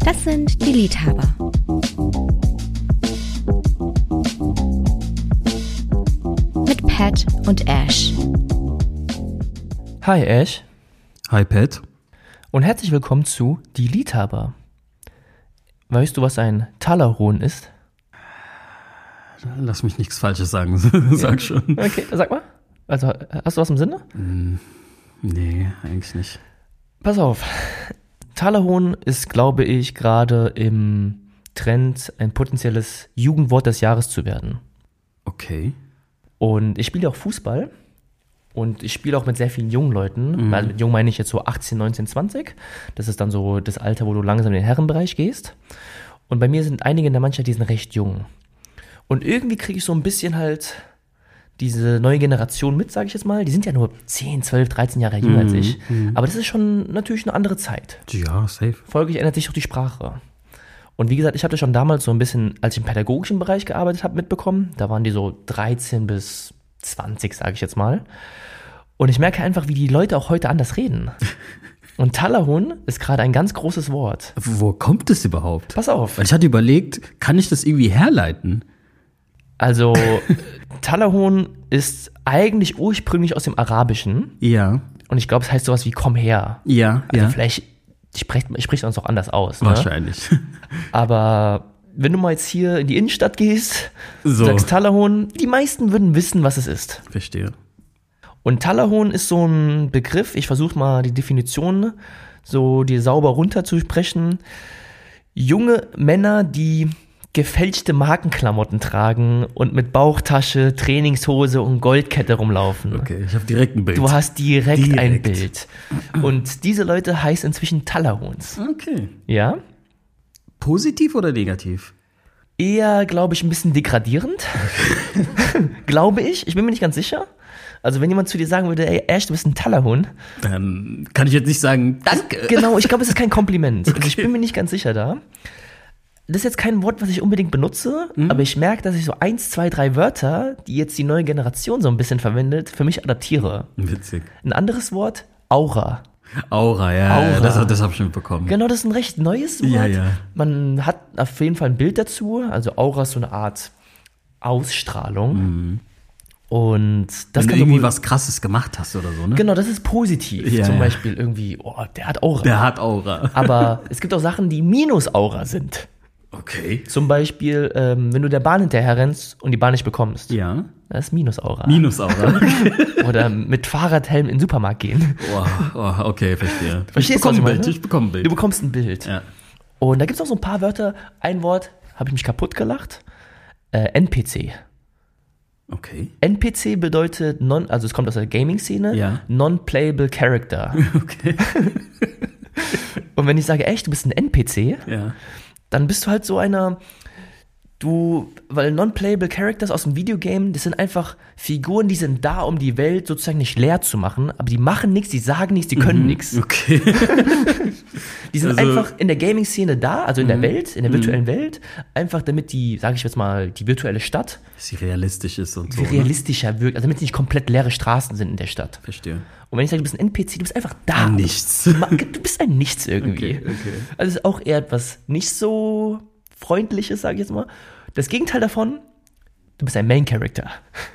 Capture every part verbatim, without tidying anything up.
Das sind die Liebhaber. Mit Pat und Ash. Hi Ash. Hi Pat. Und herzlich willkommen zu Die Liebhaber. Weißt du, was ein Talahorn ist? Lass mich nichts Falsches sagen, sag schon. Okay, sag mal. Also, hast du was im Sinne? Mm, nee, eigentlich nicht. Pass auf. Talahorn ist, glaube ich, gerade im Trend, ein potenzielles Jugendwort des Jahres zu werden. Okay. Und ich spiele auch Fußball. Und ich spiele auch mit sehr vielen jungen Leuten. Mhm. Also mit jung meine ich jetzt so achtzehn, neunzehn, zwanzig. Das ist dann so das Alter, wo du langsam in den Herrenbereich gehst. Und bei mir sind einige in der Mannschaft, die sind recht jung. Und irgendwie kriege ich so ein bisschen halt diese neue Generation mit, sage ich jetzt mal. Die sind ja nur zehn, zwölf, dreizehn Jahre jünger als ich. Mhm. Aber das ist schon natürlich eine andere Zeit. Ja, safe. Folglich ändert sich auch die Sprache. Und wie gesagt, ich hatte schon damals so ein bisschen, als ich im pädagogischen Bereich gearbeitet habe, mitbekommen. Da waren die so dreizehn bis zwanzig, sage ich jetzt mal. Und ich merke einfach, wie die Leute auch heute anders reden. Und Talahorn ist gerade ein ganz großes Wort. Wo kommt es überhaupt? Pass auf. Weil ich hatte überlegt, kann ich das irgendwie herleiten? Also, Talahorn ist eigentlich ursprünglich aus dem Arabischen. Ja. Und ich glaube, es heißt sowas wie komm her. Ja, Also ja. vielleicht spricht, spricht uns auch anders aus. Ne? Wahrscheinlich. Aber wenn du mal jetzt hier in die Innenstadt gehst, So. sagst Talahorn, die meisten würden wissen, was es ist. Verstehe. Und Talahorn ist so ein Begriff, ich versuche mal die Definition so dir sauber runterzusprechen. Junge Männer, die gefälschte Markenklamotten tragen und mit Bauchtasche, Trainingshose und Goldkette rumlaufen. Okay, ich habe direkt ein Bild. Du hast direkt, Direkt. ein Bild. Und diese Leute heißen inzwischen Talahorns. Okay. Ja? Positiv oder negativ? Eher, glaube ich, ein bisschen degradierend. Glaube ich. Ich bin mir nicht ganz sicher. Also wenn jemand zu dir sagen würde, ey Ash, du bist ein Talahorn. Dann kann ich jetzt nicht sagen, danke. Genau, ich glaube, es ist kein Kompliment. Also ich bin mir nicht ganz sicher da. Das ist jetzt kein Wort, was ich unbedingt benutze, mhm. aber ich merke, dass ich so eins, zwei, drei Wörter, die jetzt die neue Generation so ein bisschen verwendet, für mich adaptiere. Witzig. Ein anderes Wort, Aura. Aura, ja, Aura. ja das, das habe ich schon mitbekommen. Genau, das ist ein recht neues Wort. Ja, ja. Man hat auf jeden Fall ein Bild dazu. Also Aura ist so eine Art Ausstrahlung. Mhm. Und das Wenn kann du irgendwie wohl, was Krasses gemacht hast oder so, ne? Genau, das ist positiv. Ja, Zum ja. Beispiel irgendwie, oh, der hat Aura. Der hat Aura. Aber es gibt auch Sachen, die Minus-Aura sind. Okay. Zum Beispiel, ähm, wenn du der Bahn hinterher rennst und die Bahn nicht bekommst. Ja. Das ist Minus-Aura. Minus-Aura. Oder mit Fahrradhelm in den Supermarkt gehen. Oh, oh, okay, verstehe. Verstehst ich bekomme du, ein was ich Bild, meine? ich bekomme ein Bild. Du bekommst ein Bild. Ja. Und da gibt es auch so ein paar Wörter. Ein Wort, habe ich mich kaputt gelacht. Äh, N P C. Okay. N P C bedeutet, non, also es kommt aus der Gaming-Szene, Ja. Non-Playable Character. Okay. Und wenn ich sage, echt, du bist ein N P C, Ja. dann bist du halt so einer, du, weil Non-Playable Characters aus dem Videogame, das sind einfach Figuren, die sind da, um die Welt sozusagen nicht leer zu machen, aber die machen nichts, die sagen nichts, die können Mhm. nichts. Okay. Die sind Also- einfach in der Gaming-Szene da, also in der Mhm. Welt, in der virtuellen Welt, einfach damit die, sage ich jetzt mal, die virtuelle Stadt Dass sie realistisch ist und so. wie realistischer wirkt, also damit nicht komplett leere Straßen sind in der Stadt. Ne? Verstehe. Und wenn ich sage, du bist ein N P C, du bist einfach da. Ein Nichts. Du bist ein Nichts irgendwie. Okay, okay. Also es ist auch eher etwas nicht so Freundliches, sage ich jetzt mal. Das Gegenteil davon, du bist ein Main Character.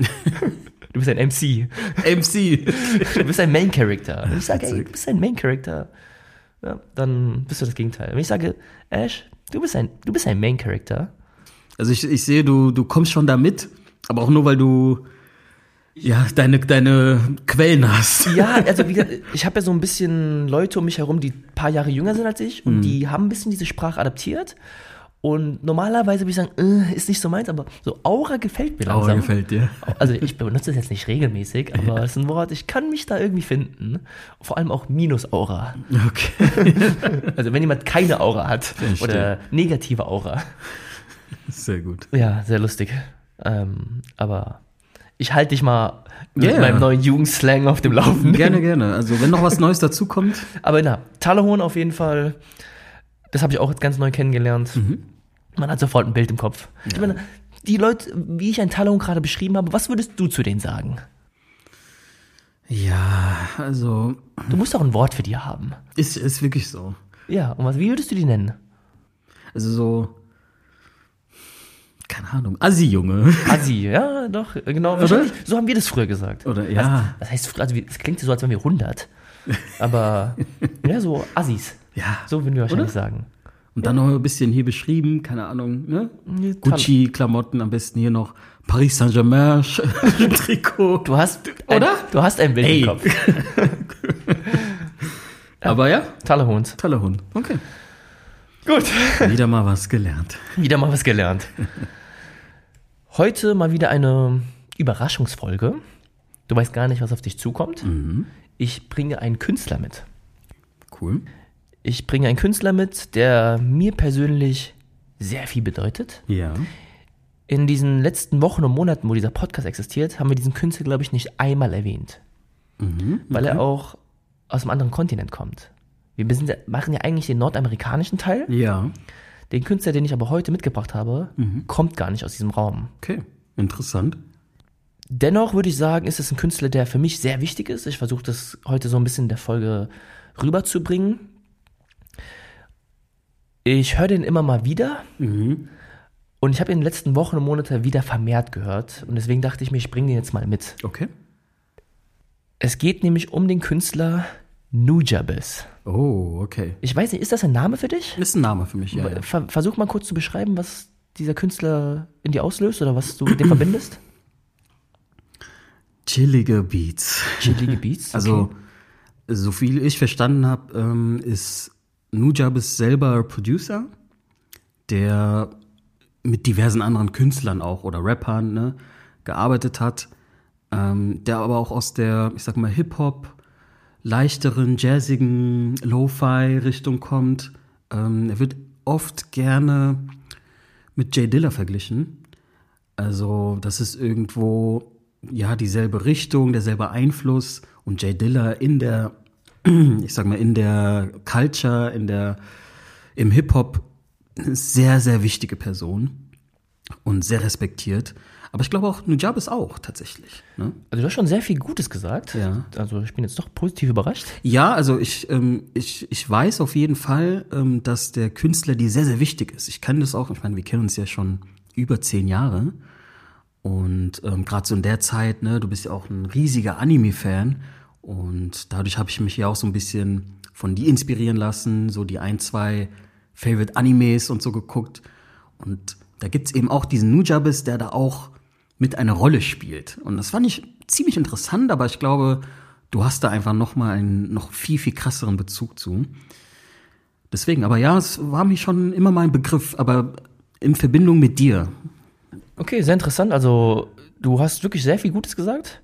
Du bist ein M C. M C. Du bist ein Main Character. Wenn ich sage, ey, Witzig. du bist ein Main Character, ja, dann bist du das Gegenteil. Wenn ich sage, Ash, du bist ein, du bist ein Main Character. Also ich, ich sehe, du, du kommst schon da mit, aber auch nur, weil du ja deine, deine Quellen hast. Ja, also wie gesagt, ich habe ja so ein bisschen Leute um mich herum, die ein paar Jahre jünger sind als ich und die haben ein bisschen diese Sprache adaptiert. Und normalerweise würde ich sagen, äh, ist nicht so meins, aber so Aura gefällt mir langsam. Aura gefällt dir. Also ich benutze das jetzt nicht regelmäßig, aber es ist ein Wort, ich kann mich da irgendwie finden. Vor allem auch Minus-Aura. Okay. Also wenn jemand keine Aura hat Verstehe. oder negative Aura. Sehr gut. Ja, sehr lustig. Ähm, aber ich halte dich mal mit Ja, ja. meinem neuen Jugendslang auf dem Laufenden. Gerne, gerne. Also wenn noch was Neues dazukommt. Aber na, Talahorn auf jeden Fall, das habe ich auch jetzt ganz neu kennengelernt. Mhm. Man hat sofort ein Bild im Kopf. Ich Ja. meine, die Leute, wie ich ein Talahorn gerade beschrieben habe, was würdest du zu denen sagen? Ja, also Du musst auch ein Wort für die haben. ist, ist wirklich so. Ja, und was, wie würdest du die nennen? Also so, keine Ahnung, Assi-Junge. Assi, ja, doch, genau. Wahrscheinlich, so haben wir das früher gesagt. Oder, ja. Was, was heißt früher? Also, es klingt so, als wären wir hundert. Aber, ja, so Assis. Ja. So würden wir wahrscheinlich Oder? sagen. Und dann noch ein bisschen hier beschrieben, keine Ahnung, ne? Ja, Gucci-Klamotten, am besten hier noch Paris Saint-Germain-Trikot. Du hast, ein, Oder? Du hast ein Bild Ey. im Kopf. Aber ja, Toller Hund. toller Hund. Okay. Gut. Wieder mal was gelernt. Wieder mal was gelernt. Heute mal wieder eine Überraschungsfolge. Du weißt gar nicht, was auf dich zukommt. Mhm. Ich bringe einen Künstler mit. Cool. Ich bringe einen Künstler mit, der mir persönlich sehr viel bedeutet. Ja. In diesen letzten Wochen und Monaten, wo dieser Podcast existiert, haben wir diesen Künstler, glaube ich, nicht einmal erwähnt. Mhm. Weil er auch aus einem anderen Kontinent kommt. Wir sind, machen ja eigentlich den nordamerikanischen Teil. Ja. Den Künstler, den ich aber heute mitgebracht habe, kommt gar nicht aus diesem Raum. Okay. Interessant. Dennoch würde ich sagen, ist es ein Künstler, der für mich sehr wichtig ist. Ich versuche das heute so ein bisschen in der Folge rüberzubringen. Ich höre den immer mal wieder. Mhm. Und ich habe ihn in den letzten Wochen und Monaten wieder vermehrt gehört. Und deswegen dachte ich mir, ich bringe den jetzt mal mit. Okay. Es geht nämlich um den Künstler Nujabes. Oh, okay. Ich weiß nicht, ist das ein Name für dich? Ist ein Name für mich, ja. ja. Ver- Versuch mal kurz zu beschreiben, was dieser Künstler in dir auslöst oder was du mit dem verbindest. Chillige Beats. Chillige Beats? Also, so viel ich verstanden habe, ähm, ist Nujabes selber Producer, der mit diversen anderen Künstlern auch oder Rappern ne, gearbeitet hat, ähm, der aber auch aus der, ich sag mal, Hip-Hop, leichteren, jazzigen Lo-Fi-Richtung kommt. Ähm, er wird oft gerne mit Jay Dilla verglichen. Also das ist irgendwo ja dieselbe Richtung, derselbe Einfluss und Jay Dilla in der, ich sag mal, in der Culture, in der, im Hip-Hop eine sehr, sehr wichtige Person und sehr respektiert. Aber ich glaube auch, Nujabes auch tatsächlich. Ne? Also du hast schon sehr viel Gutes gesagt. Ja. Also ich bin jetzt doch positiv überrascht. Ja, also ich, ähm, ich, ich weiß auf jeden Fall, ähm, dass der Künstler dir sehr, sehr wichtig ist. Ich kenne das auch, ich meine, wir kennen uns ja schon über zehn Jahre. Und ähm, gerade so in der Zeit, ne, du bist ja auch ein riesiger Anime-Fan. Und dadurch habe ich mich ja auch so ein bisschen von dir inspirieren lassen, so die ein, zwei Favorite-Animes und so geguckt. Und da gibt's eben auch diesen Nujabes, der da auch mit eine Rolle spielt. Und das fand ich ziemlich interessant, aber ich glaube, du hast da einfach noch mal einen noch viel, viel krasseren Bezug zu. Deswegen, aber ja, es war mir schon immer mal ein Begriff, aber in Verbindung mit dir. Okay, sehr interessant. Also du hast wirklich sehr viel Gutes gesagt.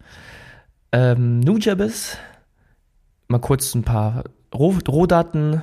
Ähm, Nujabes, mal kurz ein paar Roh- Rohdaten.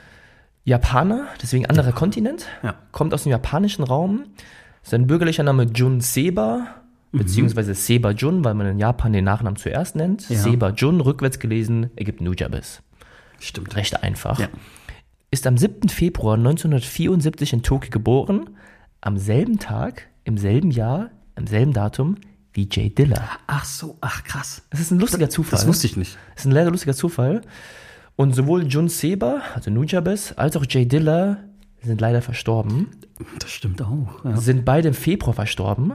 Japaner, deswegen anderer Kontinent, Ja. kommt aus dem japanischen Raum. Sein bürgerlicher Name Jun Seba, beziehungsweise Seba Jun, weil man in Japan den Nachnamen zuerst nennt. Ja. Seba Jun, rückwärts gelesen, ergibt Nujabes. Stimmt. Recht einfach. Ja. Ist am siebten Februar neunzehnhundertvierundsiebzig in Tokio geboren, am selben Tag, im selben Jahr, am selben Datum wie Jay Dilla. Ach so, ach krass. Das ist ein lustiger Zufall. Das wusste ich nicht. Das ist ein leider lustiger Zufall. Und sowohl Jun Seba, also Nujabes, als auch Jay Dilla sind leider verstorben. Das stimmt auch. Ja. Sind beide im Februar verstorben.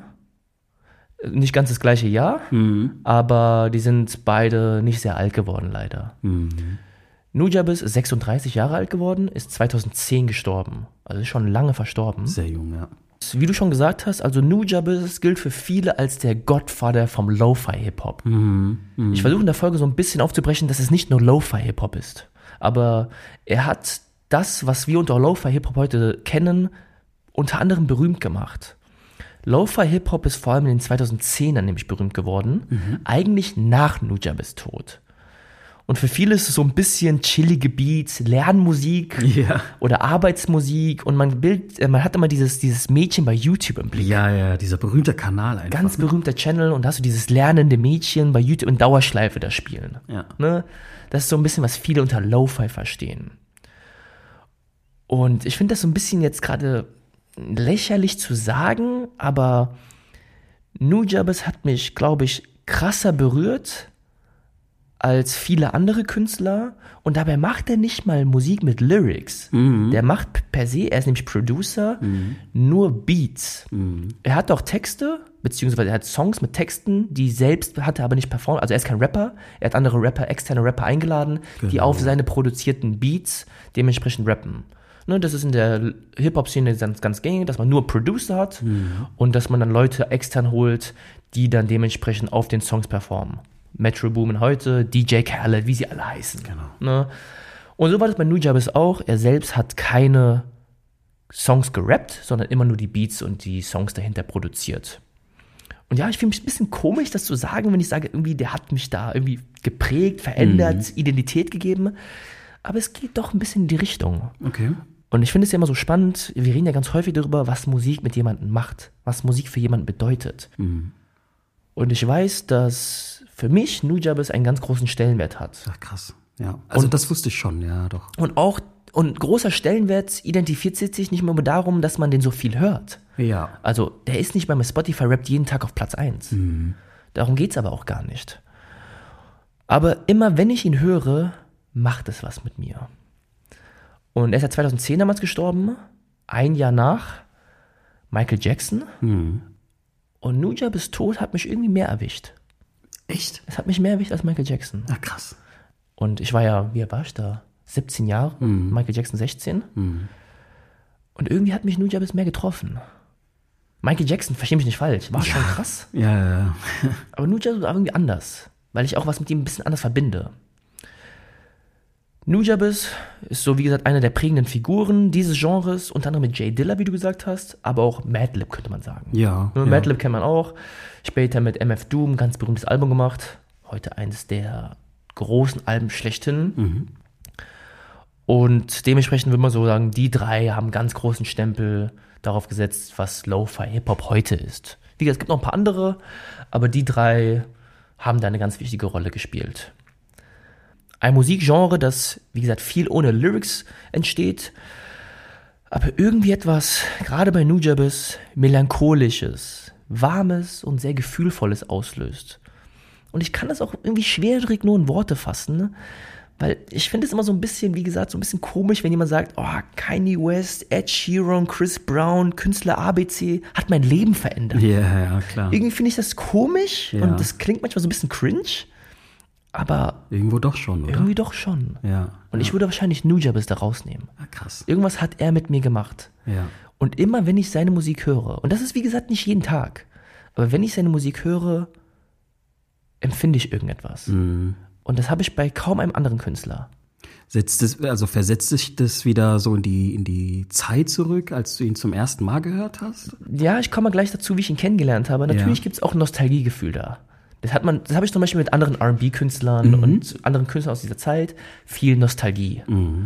Nicht ganz das gleiche Jahr, aber die sind beide nicht sehr alt geworden, leider. Mhm. Nujabes ist sechsunddreißig Jahre alt geworden, ist zweitausendzehn gestorben. Also ist schon lange verstorben. Sehr jung, ja. Wie du schon gesagt hast, also Nujabes gilt für viele als der Godfather vom Lo-Fi-Hip-Hop. Ich versuche in der Folge so ein bisschen aufzubrechen, dass es nicht nur Lo-Fi-Hip-Hop ist. Aber er hat das, was wir unter Lo-Fi-Hip-Hop heute kennen, unter anderem berühmt gemacht. Lo-Fi-Hip-Hop ist vor allem in den zweitausendzehnern nämlich berühmt geworden, eigentlich nach Nujabes Tod. Und für viele ist es so ein bisschen chillige Beats, Lernmusik Ja. oder Arbeitsmusik und man, bild, man hat immer dieses, dieses Mädchen bei YouTube im Blick. Ja, ja, dieser berühmte Kanal einfach. Ganz berühmter Channel und da hast du dieses lernende Mädchen bei YouTube in Dauerschleife da spielen. Ja. Ne? Das ist so ein bisschen, was viele unter Lo-Fi verstehen. Und ich finde das so ein bisschen jetzt gerade lächerlich zu sagen, aber Nujabes hat mich, glaube ich, krasser berührt als viele andere Künstler und dabei macht er nicht mal Musik mit Lyrics. Mhm. Der macht per se, er ist nämlich Producer, mhm. nur Beats. Mhm. Er hat auch Texte, beziehungsweise er hat Songs mit Texten, die selbst hat er aber nicht performt. Also er ist kein Rapper, er hat andere Rapper, externe Rapper eingeladen, genau. die auf seine produzierten Beats dementsprechend rappen. Ne, das ist in der Hip-Hop-Szene ganz, ganz gängig, dass man nur Producer hat mhm. und dass man dann Leute extern holt, die dann dementsprechend auf den Songs performen. Metro Boomin heute, D J Khaled, wie sie alle heißen. Genau. Ne? Und so war das bei Nujabes auch. Er selbst hat keine Songs gerappt, sondern immer nur die Beats und die Songs dahinter produziert. Und ja, ich finde mich ein bisschen komisch, das zu sagen, wenn ich sage, irgendwie, der hat mich da irgendwie geprägt, verändert, mhm. Identität gegeben. Aber es geht doch ein bisschen in die Richtung. Okay. Und ich finde es ja immer so spannend, wir reden ja ganz häufig darüber, was Musik mit jemandem macht, was Musik für jemanden bedeutet. Mhm. Und ich weiß, dass für mich Nujabes einen ganz großen Stellenwert hat. Ach, krass. Ja, also und, das wusste ich schon, ja, doch. Und auch, und großer Stellenwert identifiziert sich nicht nur darum, dass man den so viel hört. Ja. Also, der ist nicht beim Spotify rappt jeden Tag auf Platz eins. Mhm. Darum geht's aber auch gar nicht. Aber immer wenn ich ihn höre, macht es was mit mir. Und er ist ja zweitausendzehn damals gestorben, ein Jahr nach Michael Jackson. Mhm. Und Nujabes Tod hat mich irgendwie mehr erwischt. Echt? Es hat mich mehr erwischt als Michael Jackson. Ah, krass. Und ich war ja, wie alt war ich da? siebzehn Jahre, mhm. Michael Jackson sechzehn. Mhm. Und irgendwie hat mich Nujabes mehr getroffen. Michael Jackson, versteh mich nicht falsch, war ja. schon krass. Ja, ja, ja. Aber Nujabes war irgendwie anders, weil ich auch was mit ihm ein bisschen anders verbinde. Nujabes ist so, wie gesagt, einer der prägenden Figuren dieses Genres, unter anderem mit Jay Dilla, wie du gesagt hast, aber auch Madlib, könnte man sagen. Ja. Ne, ja. Madlib kennt man auch. Später mit M F Doom, ganz berühmtes Album gemacht. Heute eines der großen Alben schlechthin. Mhm. Und dementsprechend würde man so sagen, die drei haben ganz großen Stempel darauf gesetzt, was Lo-Fi Hip-Hop heute ist. Wie gesagt, es gibt noch ein paar andere, aber die drei haben da eine ganz wichtige Rolle gespielt. Ein Musikgenre, das, wie gesagt, viel ohne Lyrics entsteht, aber irgendwie etwas, gerade bei Nujabes, Melancholisches, Warmes und sehr Gefühlvolles auslöst. Und ich kann das auch irgendwie schwierig nur in Worte fassen, weil ich finde es immer so ein bisschen, wie gesagt, so ein bisschen komisch, wenn jemand sagt, oh, Kanye West, Ed Sheeran, Chris Brown, Künstler A B C, hat mein Leben verändert. Ja, ja, klar. Irgendwie finde ich das komisch ja. und das klingt manchmal so ein bisschen cringe. Aber irgendwo doch schon, oder? Irgendwie doch schon. Ja. Und ja. ich würde wahrscheinlich Nujabes da rausnehmen. Ah, krass. Irgendwas hat er mit mir gemacht. Ja. Und immer, wenn ich seine Musik höre, und das ist, wie gesagt, nicht jeden Tag, aber wenn ich seine Musik höre, empfinde ich irgendetwas. Mhm. Und das habe ich bei kaum einem anderen Künstler. Setzt es, also versetzt sich das wieder so in die, in die Zeit zurück, als du ihn zum ersten Mal gehört hast? Ja, ich komme mal gleich dazu, wie ich ihn kennengelernt habe. Natürlich ja. gibt es auch ein Nostalgiegefühl da. Das hat man, das habe ich zum Beispiel mit anderen R and B-Künstlern mhm. und anderen Künstlern aus dieser Zeit. Viel Nostalgie. Mhm.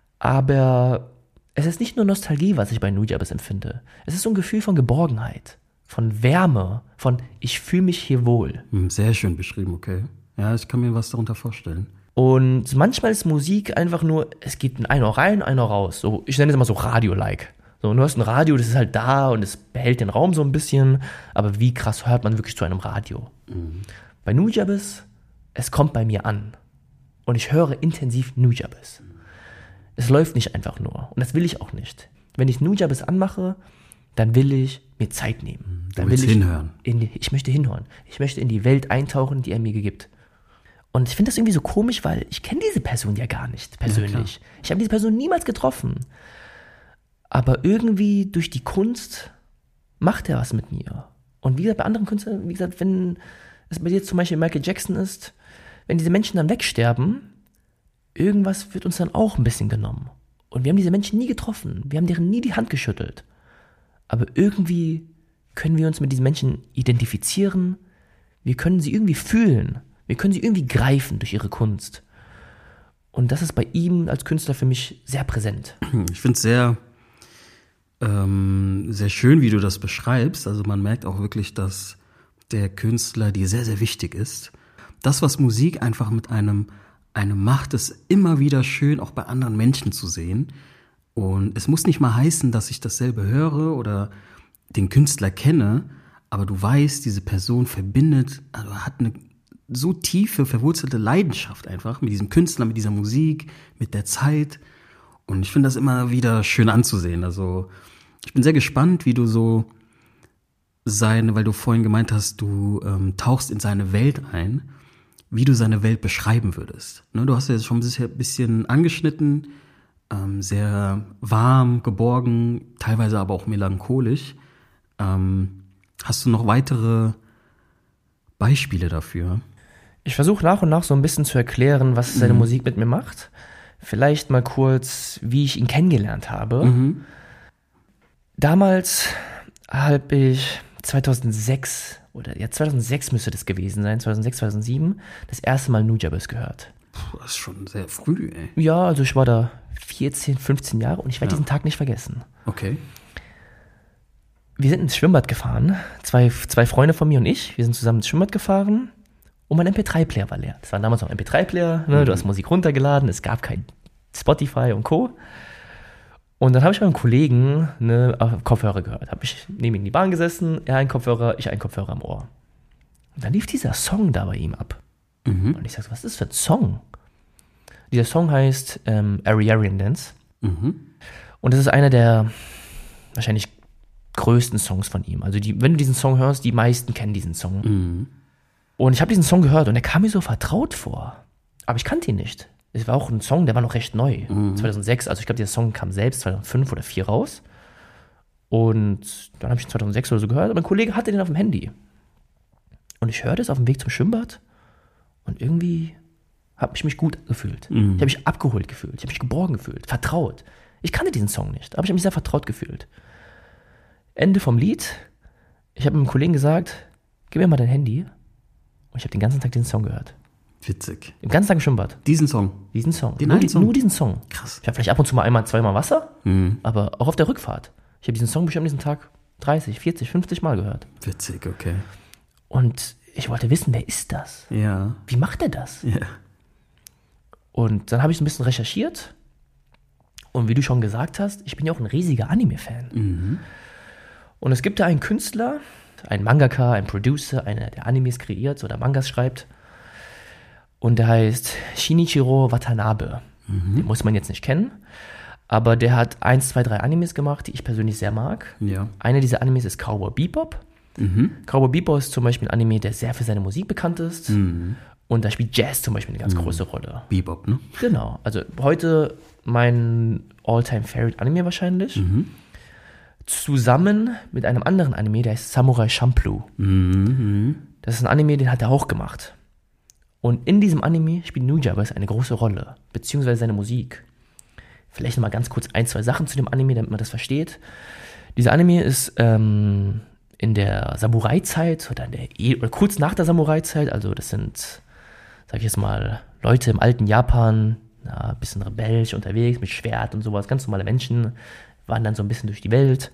Aber es ist nicht nur Nostalgie, was ich bei Nujabes empfinde. Es ist so ein Gefühl von Geborgenheit, von Wärme, von ich fühle mich hier wohl. Sehr schön beschrieben, okay. Ja, ich kann mir was darunter vorstellen. Und manchmal ist Musik einfach nur, es geht in ein Ohr rein, ein Ohr raus. So, ich nenne es immer so Radio-like. So, du hast ein Radio, das ist halt da und es behält den Raum so ein bisschen, aber wie krass hört man wirklich zu einem Radio? Mhm. Bei Nujabes, es kommt bei mir an und ich höre intensiv Nujabes. Mhm. Es läuft nicht einfach nur und das will ich auch nicht. Wenn ich Nujabes anmache, dann will ich mir Zeit nehmen. Du Dann willst will ich hinhören. In die, ich möchte hinhören. Ich möchte in die Welt eintauchen, die er mir gibt. Und ich finde das irgendwie so komisch, weil ich kenne diese Person ja gar nicht persönlich. Ja, ich habe diese Person niemals getroffen. Aber irgendwie durch die Kunst macht er was mit mir. Und wie gesagt, bei anderen Künstlern, wie gesagt, wenn es bei dir zum Beispiel Michael Jackson ist, wenn diese Menschen dann wegsterben, irgendwas wird uns dann auch ein bisschen genommen. Und wir haben diese Menschen nie getroffen. Wir haben deren nie die Hand geschüttelt. Aber irgendwie können wir uns mit diesen Menschen identifizieren. Wir können sie irgendwie fühlen. Wir können sie irgendwie greifen durch ihre Kunst. Und das ist bei ihm als Künstler für mich sehr präsent. Ich finde es sehr, ähm, sehr schön, wie du das beschreibst. Also man merkt auch wirklich, dass der Künstler dir sehr, sehr wichtig ist. Das, was Musik einfach mit einem, einem macht, ist immer wieder schön, auch bei anderen Menschen zu sehen. Und es muss nicht mal heißen, dass ich dasselbe höre oder den Künstler kenne, aber du weißt, diese Person verbindet, also hat eine so tiefe, verwurzelte Leidenschaft einfach mit diesem Künstler, mit dieser Musik, mit der Zeit. Und ich finde das immer wieder schön anzusehen. Also ich bin sehr gespannt, wie du so seine, weil du vorhin gemeint hast, du ähm, tauchst in seine Welt ein, wie du seine Welt beschreiben würdest. Ne, du hast ja schon ein bisschen angeschnitten, ähm, sehr warm, geborgen, teilweise aber auch melancholisch. Ähm, hast du noch weitere Beispiele dafür? Ich versuche nach und nach so ein bisschen zu erklären, was seine mhm. Musik mit mir macht. Vielleicht mal kurz, wie ich ihn kennengelernt habe. Mhm. Damals habe ich zweitausendsechs, oder ja zweitausendsechs müsste das gewesen sein, zweitausendsechs, zweitausendsieben, das erste Mal Nujabes gehört. Puh, das ist schon sehr früh, ey. Ja, also ich war da vierzehn, fünfzehn Jahre und ich werde ja. diesen Tag nicht vergessen. Okay. Wir sind ins Schwimmbad gefahren, zwei, zwei Freunde von mir und ich, wir sind zusammen ins Schwimmbad gefahren und mein M P drei Player war leer. Das war damals noch ein M P drei Player, ne? Mhm. Du hast Musik runtergeladen, es gab kein Spotify und Co. Und dann habe ich bei einem Kollegen eine Kopfhörer gehört. Habe ich neben ihm in die Bahn gesessen, er einen Kopfhörer, ich einen Kopfhörer am Ohr. Und dann lief dieser Song da bei ihm ab. Mhm. Und ich sag so, was ist das für ein Song? Dieser Song heißt ähm, Ariarian Dance. Mhm. Und das ist einer der wahrscheinlich größten Songs von ihm. Also die, wenn du diesen Song hörst, die meisten kennen diesen Song. Mhm. Und ich habe diesen Song gehört und er kam mir so vertraut vor. Aber ich kannte ihn nicht. Es war auch ein Song, der war noch recht neu. Mhm. zweitausendsechs, also ich glaube, dieser Song kam selbst zweitausendfünf oder zweitausendvier raus. Und dann habe ich ihn zweitausendsechs oder so gehört. Aber mein Kollege hatte den auf dem Handy. Und ich hörte es auf dem Weg zum Schwimmbad. Und irgendwie habe ich mich gut gefühlt. Mhm. Ich habe mich abgeholt gefühlt. Ich habe mich geborgen gefühlt. Vertraut. Ich kannte diesen Song nicht, aber ich habe mich sehr vertraut gefühlt. Ende vom Lied. Ich habe meinem Kollegen gesagt, gib mir mal dein Handy. Und ich habe den ganzen Tag diesen Song gehört. Witzig. Den ganzen Tag im Schwimmbad. Diesen Song? Diesen Song. Den nur, die, Song? nur diesen Song. Krass. Ich habe vielleicht ab und zu mal einmal, zweimal Wasser, mhm. aber auch auf der Rückfahrt. Ich habe diesen Song bestimmt diesen Tag dreißig, vierzig, fünfzig Mal gehört. Witzig, okay. Und ich wollte wissen, wer ist das? Ja. Wie macht er das? Ja. Und dann habe ich ein bisschen recherchiert. Und wie du schon gesagt hast, ich bin ja auch ein riesiger Anime-Fan. Mhm. Und es gibt da einen Künstler, einen Mangaka, einen Producer, einer, der Animes kreiert oder Mangas schreibt. Und der heißt Shinichiro Watanabe. Mhm. Den muss man jetzt nicht kennen. Aber der hat eins, zwei, drei Animes gemacht, die ich persönlich sehr mag. Ja. Einer dieser Animes ist Cowboy Bebop. Mhm. Cowboy Bebop ist zum Beispiel ein Anime, der sehr für seine Musik bekannt ist. Mhm. Und da spielt Jazz zum Beispiel eine ganz mhm. große Rolle. Bebop, ne? Genau. Also heute mein All-Time-Favorite-Anime wahrscheinlich. Mhm. Zusammen mit einem anderen Anime, der heißt Samurai Champloo. Mhm. Das ist ein Anime, den hat er auch gemacht. Und in diesem Anime spielt Nujabes eine große Rolle, beziehungsweise seine Musik. Vielleicht nochmal ganz kurz ein, zwei Sachen zu dem Anime, damit man das versteht. Dieser Anime ist ähm, in der Samurai-Zeit oder, in der e- oder kurz nach der Samurai-Zeit, also das sind, sag ich jetzt mal, Leute im alten Japan, na, ein bisschen rebellisch unterwegs, mit Schwert und sowas, ganz normale Menschen, waren dann so ein bisschen durch die Welt.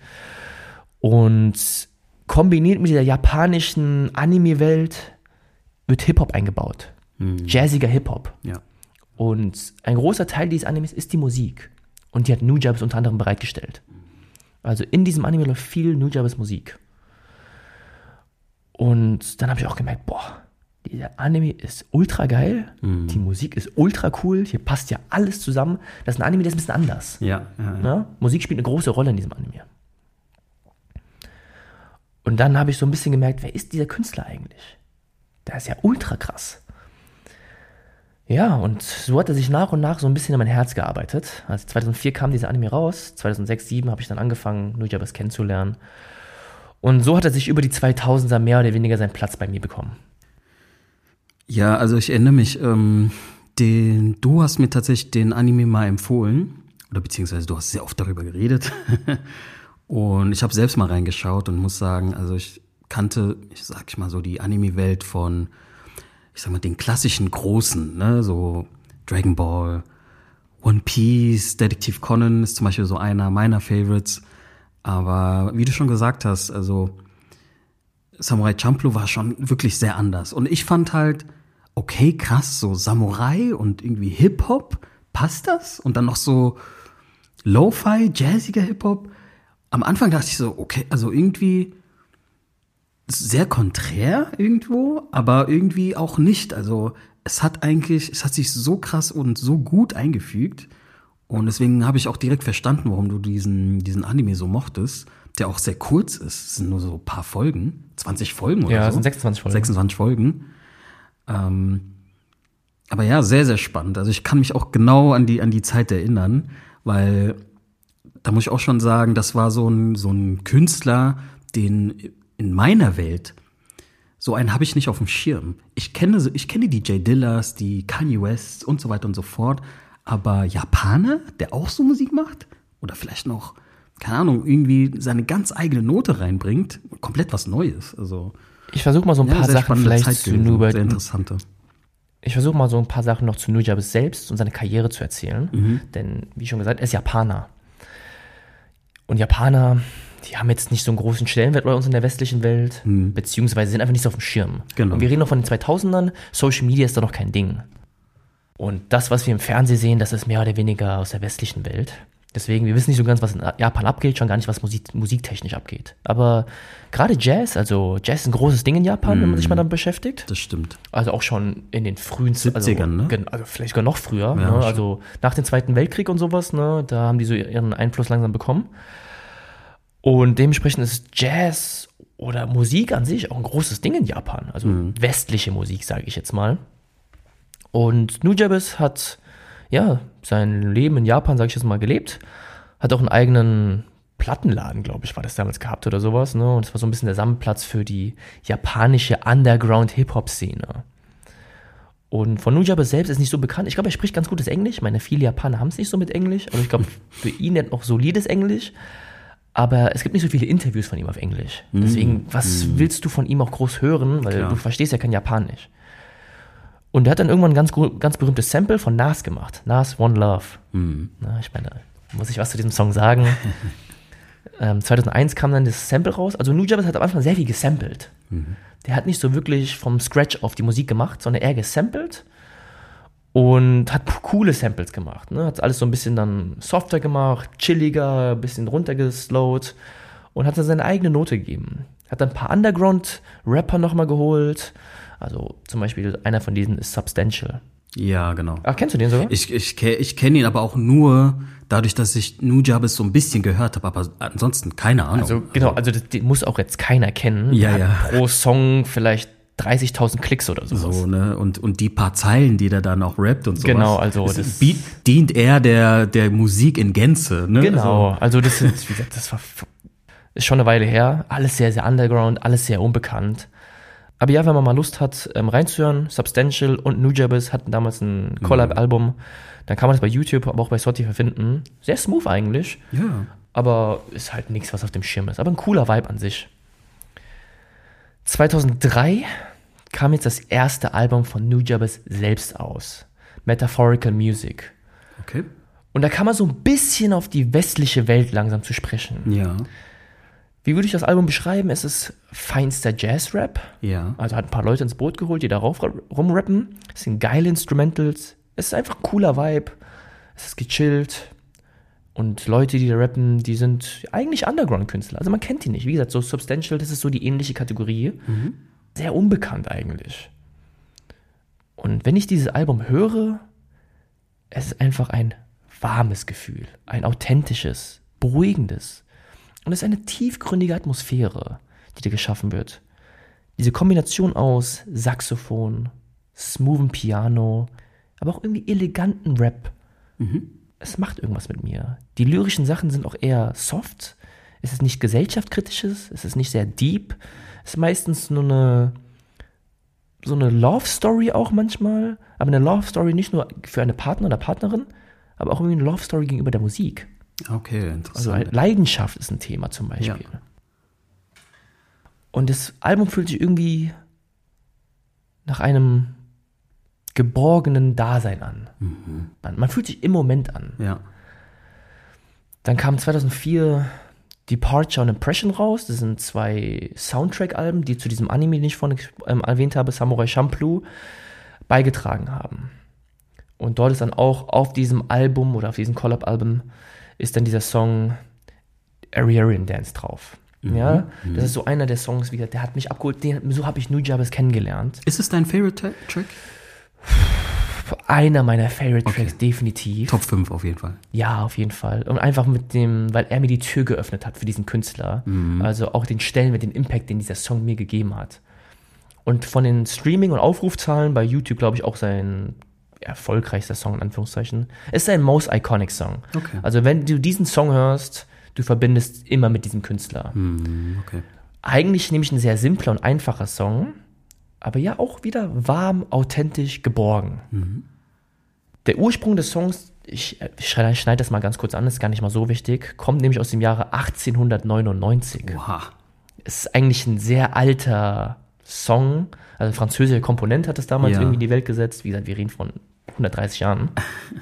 Und kombiniert mit dieser japanischen Anime-Welt wird Hip-Hop eingebaut. Mhm. Jazziger Hip-Hop. Ja. Und ein großer Teil dieses Animes ist die Musik. Und die hat Nujabes unter anderem bereitgestellt. Also in diesem Anime läuft viel Nujabes Musik. Und dann habe ich auch gemerkt, boah, dieser Anime ist ultra geil, mhm. die Musik ist ultra cool, hier passt ja alles zusammen. Das ist ein Anime, der ist ein bisschen anders. Ja, ja, ja. Ja? Musik spielt eine große Rolle in diesem Anime. Und dann habe ich so ein bisschen gemerkt, wer ist dieser Künstler eigentlich? Der ist ja ultra krass. Ja, und so hat er sich nach und nach so ein bisschen in mein Herz gearbeitet. Also zweitausendvier kam dieser Anime raus, zweitausendsechs, zweitausendsieben habe ich dann angefangen, Nujabes kennenzulernen. Und so hat er sich über die zweitausender mehr oder weniger seinen Platz bei mir bekommen. Ja, also ich erinnere mich, ähm, den, du hast mir tatsächlich den Anime mal empfohlen, oder beziehungsweise du hast sehr oft darüber geredet. Und ich habe selbst mal reingeschaut und muss sagen, also ich kannte, ich sag ich mal so, die Anime-Welt von, ich sag mal, den klassischen Großen, ne, so Dragon Ball, One Piece, Detective Conan ist zum Beispiel so einer meiner Favorites. Aber wie du schon gesagt hast, also Samurai Champloo war schon wirklich sehr anders. Und ich fand halt, okay, krass, so Samurai und irgendwie Hip-Hop, passt das? Und dann noch so Lo-Fi, jazziger Hip-Hop. Am Anfang dachte ich so, okay, also irgendwie sehr konträr irgendwo, aber irgendwie auch nicht. Also es hat eigentlich, es hat sich so krass und so gut eingefügt. Und deswegen habe ich auch direkt verstanden, warum du diesen, diesen Anime so mochtest, der auch sehr kurz ist. Es sind nur so ein paar Folgen, zwanzig Folgen oder Ja, so. es sind sechsundzwanzig Folgen. sechsundzwanzig Folgen. Ähm, aber ja, sehr, sehr spannend. Also ich kann mich auch genau an die, an die Zeit erinnern, weil da muss ich auch schon sagen, das war so ein, so ein Künstler, den in meiner Welt, so einen habe ich nicht auf dem Schirm. Ich kenne, ich kenne die Jay Dillas, die Kanye West und so weiter und so fort, aber Japaner, der auch so Musik macht oder vielleicht noch, keine Ahnung, irgendwie seine ganz eigene Note reinbringt, komplett was Neues. Also Ich versuche mal so ein ja, paar sehr Sachen spannende vielleicht Zeit zu gewesen, Nubert. sehr interessante. Ich versuche mal so ein paar Sachen noch zu Nujabes selbst und seine Karriere zu erzählen. Mhm. Denn, wie schon gesagt, er ist Japaner. Und Japaner, die haben jetzt nicht so einen großen Stellenwert bei uns in der westlichen Welt, Mhm. beziehungsweise sind einfach nicht so auf dem Schirm. Genau. Und wir reden noch von den zweitausendern, Social Media ist da noch kein Ding. Und das, was wir im Fernsehen sehen, das ist mehr oder weniger aus der westlichen Welt. Deswegen, wir wissen nicht so ganz, was in Japan abgeht, schon gar nicht, was Musik, musiktechnisch abgeht. Aber gerade Jazz, also Jazz ist ein großes Ding in Japan, wenn man sich mal damit beschäftigt. Das stimmt. Also auch schon in den frühen siebzigern, also, ne? gen- also vielleicht sogar noch früher. Ja, ne? schon. Also nach dem Zweiten Weltkrieg und sowas, ne? Da haben die so ihren Einfluss langsam bekommen. Und dementsprechend ist Jazz oder Musik an sich auch ein großes Ding in Japan. Also westliche Musik, sage ich jetzt mal. Und Nujabes hat ja sein Leben in Japan, sage ich jetzt mal, gelebt. Hat auch einen eigenen Plattenladen, glaube ich, war das damals gehabt oder sowas. Ne? Und es war so ein bisschen der Sammelplatz für die japanische Underground-Hip-Hop-Szene. Und von Nujabes selbst ist nicht so bekannt. Ich glaube, er spricht ganz gutes Englisch. Ich meine, viele Japaner haben es nicht so mit Englisch. Also ich glaube, für ihn hat auch solides Englisch. Aber es gibt nicht so viele Interviews von ihm auf Englisch. Deswegen, was mm. willst du von ihm auch groß hören? Weil Klar. du verstehst ja kein Japanisch. Und er hat dann irgendwann ein ganz, gro- ganz berühmtes Sample von Nas gemacht. Nas One Love. Mm. Na, ich meine, muss ich was zu diesem Song sagen? ähm, zweitausendeins kam dann das Sample raus. Also Nujabes hat am Anfang sehr viel gesampelt. Mhm. Der hat nicht so wirklich vom Scratch auf die Musik gemacht, sondern eher gesampelt und hat coole Samples gemacht. Ne? Hat alles so ein bisschen dann softer gemacht, chilliger, ein bisschen runtergeslowt und hat dann seine eigene Note gegeben. Hat dann ein paar Underground-Rapper nochmal geholt. Also zum Beispiel einer von diesen ist Substantial. Ja, genau. Ach, kennst du den sogar? Ich, ich, ke- ich kenne ihn aber auch nur dadurch, dass ich Nujabes so ein bisschen gehört habe, aber ansonsten keine Ahnung. Also genau, also das, den muss auch jetzt keiner kennen. Ja, Der ja. hat pro Song vielleicht dreißigtausend Klicks oder sowas. so, ne? Und, und die paar Zeilen, die der dann auch rappt und sowas. Genau, also es das- bie- dient er der, der Musik in Gänze, ne? Genau, Also, also das sind, wie gesagt, das war f- ist schon eine Weile her. Alles sehr, sehr underground, alles sehr unbekannt. Aber ja, wenn man mal Lust hat, ähm, reinzuhören, Substantial und Nujabes hatten damals ein Collab-Album, dann kann man das bei YouTube, aber auch bei Spotify finden. Sehr smooth eigentlich, ja. aber ist halt nichts, was auf dem Schirm ist. Aber ein cooler Vibe an sich. zweitausenddrei kam jetzt das erste Album von Nujabes selbst aus. Metaphorical Music. Okay. Und da kam man so ein bisschen auf die westliche Welt langsam zu sprechen. Ja. Wie würde ich das Album beschreiben? Es ist feinster Jazz-Rap. Ja. Also hat ein paar Leute ins Boot geholt, die darauf rumrappen. Es sind geile Instrumentals. Es ist einfach ein cooler Vibe. Es ist gechillt. Und Leute, die da rappen, die sind eigentlich Underground-Künstler. Also man kennt die nicht. Wie gesagt, so Substantial, das ist so die ähnliche Kategorie. Sehr unbekannt eigentlich. Und wenn ich dieses Album höre, es ist einfach ein warmes Gefühl. Ein authentisches, beruhigendes. Und es ist eine tiefgründige Atmosphäre, die da geschaffen wird. Diese Kombination aus Saxophon, smoothem Piano, aber auch irgendwie eleganten Rap. Es macht irgendwas mit mir. Die lyrischen Sachen sind auch eher soft. Es ist nicht gesellschaftskritisches, es ist nicht sehr deep. Es ist meistens nur eine so eine Love Story auch manchmal, aber eine Love Story nicht nur für eine Partner oder Partnerin, aber auch irgendwie eine Love Story gegenüber der Musik. Okay, Also interessant. Leidenschaft ist ein Thema zum Beispiel. Ja. Und das Album fühlt sich irgendwie nach einem geborgenen Dasein an. Man, man fühlt sich im Moment an. Ja. Dann kam zweitausendvier Departure und Impression raus. Das sind zwei Soundtrack-Alben, die zu diesem Anime, den ich vorhin ähm, erwähnt habe, Samurai Champloo, beigetragen haben. Und dort ist dann auch auf diesem Album oder auf diesem Collab-Album ist dann dieser Song Ariarian Dance drauf. Ja, das ist so einer der Songs, wie gesagt, der hat mich abgeholt, den, so habe ich Nujabes kennengelernt. Ist es dein Favorite Track? Einer meiner Favorite Okay. Tracks, definitiv. Top fünf auf jeden Fall. Ja, auf jeden Fall. Und einfach mit dem, weil er mir die Tür geöffnet hat für diesen Künstler. Also auch den Stellenwert, den Impact, den dieser Song mir gegeben hat. Und von den Streaming- und Aufrufzahlen bei YouTube, glaube ich, auch sein erfolgreichster Song, in Anführungszeichen. Es ist sein most iconic Song. Okay. Also wenn du diesen Song hörst, du verbindest immer mit diesem Künstler. Hm, okay. Eigentlich nämlich ein sehr simpler und einfacher Song, aber ja auch wieder warm, authentisch, geborgen. Mhm. Der Ursprung des Songs, ich, ich schneide das mal ganz kurz an, ist gar nicht mal so wichtig, kommt nämlich aus dem Jahre achtzehnhundertneunundneunzig. Oha. Es ist eigentlich ein sehr alter Song, also ein französischer Komponent hat das damals Ja. irgendwie in die Welt gesetzt. Wie gesagt, wir reden von hundertdreißig Jahren.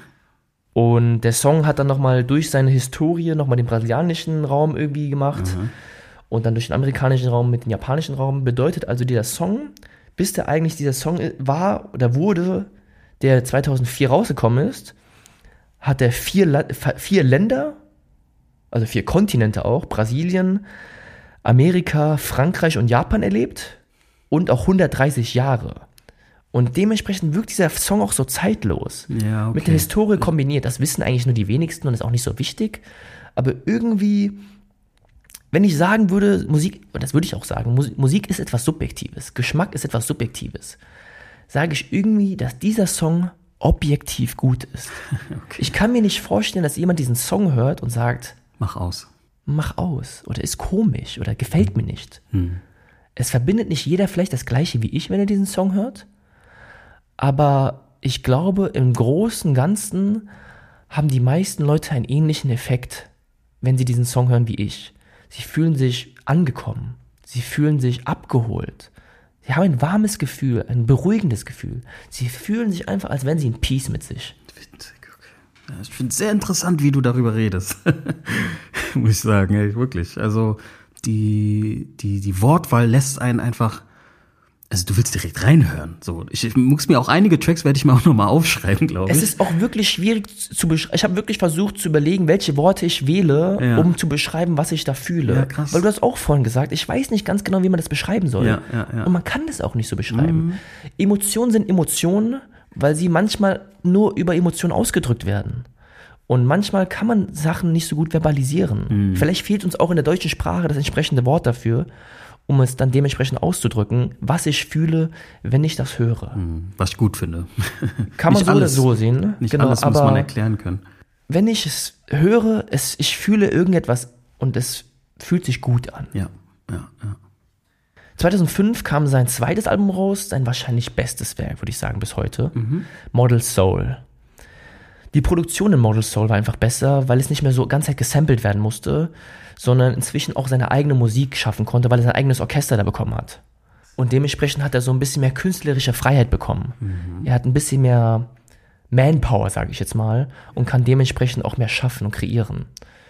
Und der Song hat dann nochmal durch seine Historie nochmal den brasilianischen Raum irgendwie gemacht und dann durch den amerikanischen Raum mit dem japanischen Raum. Bedeutet also, dieser Song, bis der eigentlich dieser Song war oder wurde, der zweitausendvier rausgekommen ist, hat er vier, La- vier Länder, also vier Kontinente auch, Brasilien, Amerika, Frankreich und Japan erlebt und auch hundertdreißig Jahre. Und dementsprechend wirkt dieser Song auch so zeitlos. Ja, okay. Mit der Historie kombiniert. Das wissen eigentlich nur die wenigsten und ist auch nicht so wichtig. Aber irgendwie, wenn ich sagen würde, Musik, und das würde ich auch sagen, Musik, Musik ist etwas Subjektives, Geschmack ist etwas Subjektives, sage ich irgendwie, dass dieser Song objektiv gut ist. Okay. Ich kann mir nicht vorstellen, dass jemand diesen Song hört und sagt, Mach aus. mach aus oder ist komisch oder gefällt mir nicht. Hm. Es verbindet nicht jeder vielleicht das Gleiche wie ich, wenn er diesen Song hört. Aber ich glaube, im Großen und Ganzen haben die meisten Leute einen ähnlichen Effekt, wenn sie diesen Song hören wie ich. Sie fühlen sich angekommen. Sie fühlen sich abgeholt. Sie haben ein warmes Gefühl, ein beruhigendes Gefühl. Sie fühlen sich einfach, als wären sie in Peace mit sich. Witzig, okay. Ja, ich finde es sehr interessant, wie du darüber redest. Muss ich sagen, ey, wirklich. Also die, die, die Wortwahl lässt einen einfach, also du willst direkt reinhören. So, ich, ich muss mir auch einige Tracks, werde ich mir auch nochmal aufschreiben, glaube ich. Es ist auch wirklich schwierig zu beschreiben. Ich habe wirklich versucht zu überlegen, welche Worte ich wähle, Ja. um zu beschreiben, was ich da fühle. Ja, krass. Weil du hast auch vorhin gesagt, ich weiß nicht ganz genau, wie man das beschreiben soll. Ja, ja, ja. Und man kann das auch nicht so beschreiben. Emotionen sind Emotionen, weil sie manchmal nur über Emotionen ausgedrückt werden. Und manchmal kann man Sachen nicht so gut verbalisieren. Vielleicht fehlt uns auch in der deutschen Sprache das entsprechende Wort dafür, um es dann dementsprechend auszudrücken, was ich fühle, wenn ich das höre. Was ich gut finde. Kann man Nicht so alles, oder so sehen. Ne? Nicht Genau, alles muss aber man erklären können. wenn ich es höre, es, ich fühle irgendetwas und es fühlt sich gut an. Ja, ja, ja. zweitausendfünf kam sein zweites Album raus, sein wahrscheinlich bestes Werk, würde ich sagen, bis heute. Model Soul. Die Produktion in Model Soul war einfach besser, weil es nicht mehr so ganz Zeit gesampelt werden musste, sondern inzwischen auch seine eigene Musik schaffen konnte, weil er sein eigenes Orchester da bekommen hat. Und dementsprechend hat er so ein bisschen mehr künstlerische Freiheit bekommen. Er hat ein bisschen mehr Manpower, sage ich jetzt mal, und kann dementsprechend auch mehr schaffen und kreieren.